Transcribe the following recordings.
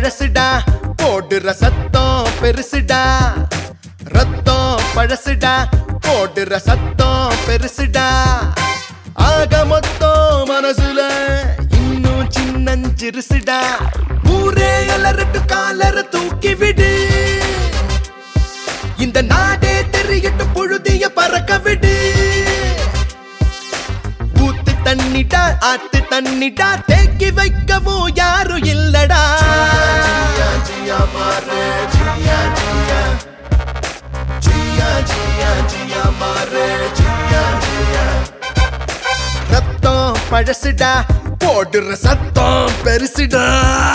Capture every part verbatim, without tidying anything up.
பழசுடா போடுற சத்தம் பெருசுடா ரத்தம் பழசுடா போடுற சத்தம் பெருசுடா ஆக மொத்தம் மனசுல இன்னும் சின்னஞ்சிறுசுடா ஊரே அலறட்டு காலர தூக்கி விடு இந்த நாடே தெரியட்டு புழுதிய பறக்க விடு ஊத்து தண்ணிடா ஆத்து தண்ணிடா தேக்கி வைக்கவும் யாரும் இல்லடா ரத்தம் பழசுடா போடுற சத்தம் பெருசுடா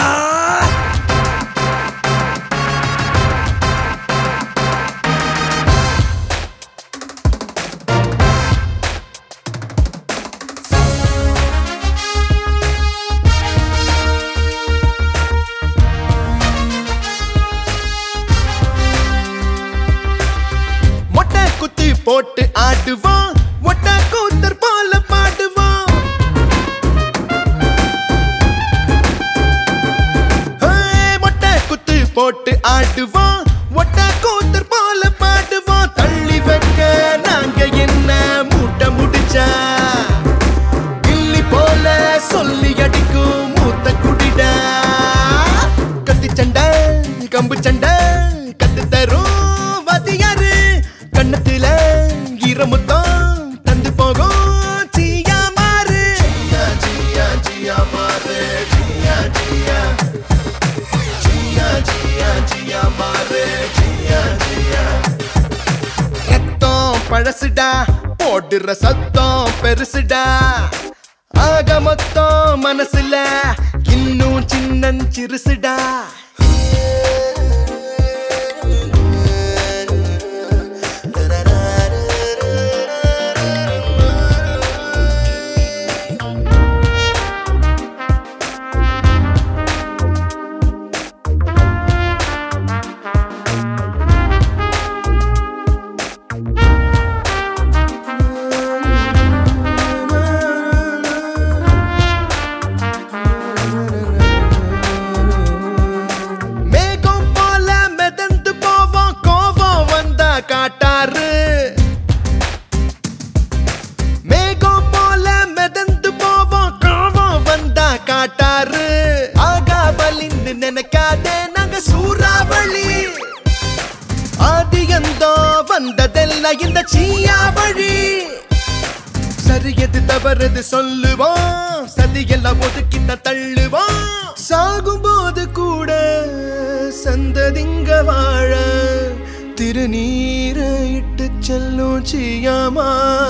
போட்டு ஆடுவோம் ஒட்டா கூத்தர் போல பாடுவோம் மொட்டை குத்து போட்டு ஆடுவோம் ஒட்டா கூத்தர் போல பாடுவோம் தள்ளி வைக்க நாங்க என்ன மூட்டை முடிச்சா கிள்ளி போல சொல்லி அடிக்கும் மூத்த குடிடா கத்தி சண்டை கம்பு சண்டை கத்து தரும் வாத்தியாரு கண்ணத்துல ஈரமுத்தம் தந்து போகும் ஜியா மாறு ஜியா ஜியா மாறு ஜியா ஜியா ஜியா ஜியா ஜியா மாறு ஜியா ஜியா ரத்தம் பழசுடா போடுற சத்தம் பெருசுடா ஆக மொத்தம் மனசுல இன்னும் சின்னஞ்சிறுசுடா காட்டாரு மேகம் போல மிதந்து போவோம் கோவம் வந்தா காட்டாரு ஆகா வலிந்து நினைக்காதே நாங்க சூறாவளி ஆதியந்தோ வந்ததெல்லாம் இந்த சீயாவழி சரியது தவறது சொல்லுவோம் சதியெல்லாம் ஒதுக்கிட்ட தள்ளுவோம் சாகும் போது கூட சந்ததிங்க வாழ திருநீரை இட்டு செல்லும் சியாமா